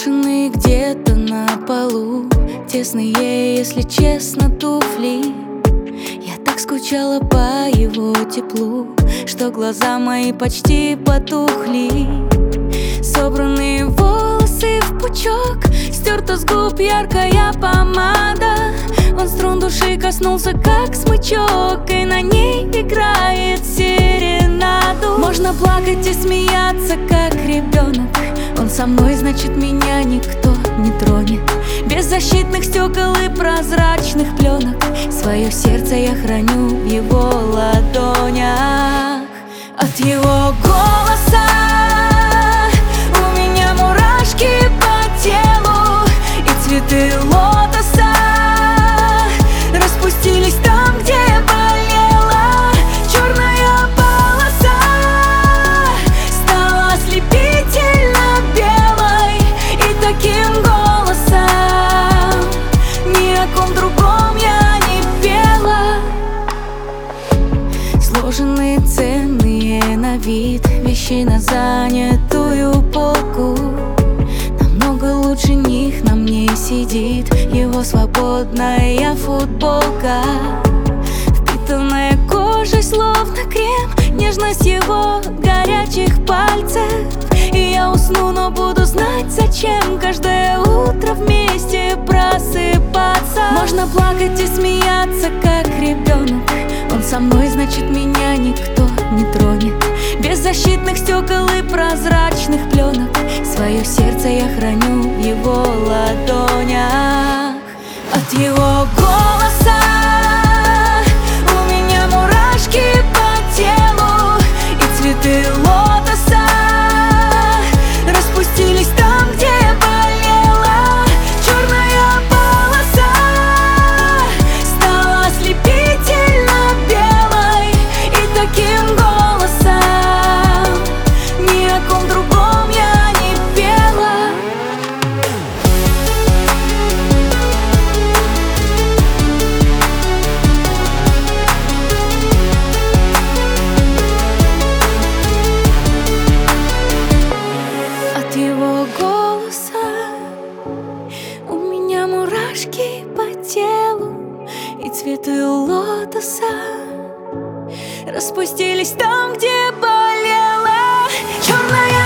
Брошенные где-то на полу, тесные, если честно, туфли. Я так скучала по его теплу, что глаза мои почти потухли. Собранные волосы в пучок, стерта с губ яркая помада. Он струн души коснулся, как смычок, и на ней играет серенаду. Можно плакать и смеяться, как ребенок. Он со мной, значит, меня никто не тронет. Без защитных стекол и прозрачных пленок свое сердце я храню в его ладонях. От его голоса у меня мурашки по телу, и цветы лотоса распустились там, где болела. Черная полоса стала ослепительно белой, и таким голосом ни о ком другом я не пела. Сложенные, ценные на вид вещи на занятую полку. Намного лучше них на мне сидит его свободная футболка, впитанная кожей словно крем, нежность его горячих пальцев. И я усну, но буду знать, зачем каждое утро вместе просыпаться. Можно плакать и смеяться, как ребенок. Он со мной, значит, меня никто не тронет. Без защитных стекол и прозрачных пленок свое сердце я храню в его ладонях. От его голоса у меня мурашки по телу, и цветы лотоса распустились там, где болела. Черная полоса стала ослепительно белой, и таким голосом ни о ком другом я не пела. От его голоса у меня мурашки по телу, и цветы лотоса распустились там, где болела. Черная